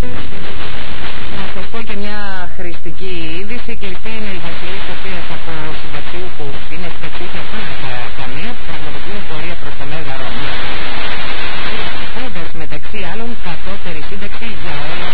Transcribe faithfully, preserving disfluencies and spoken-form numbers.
Να σας πω και μια χρηστική είδηση και είναι οι βασιλείς οποίες από συνταξιούχους είναι συνταξιούχοι χωρίς καμία που πραγματοποιούν πορεία προς το Μέγαρο έχοντας μεταξύ άλλων κατώτερη σύνταξη για όλα.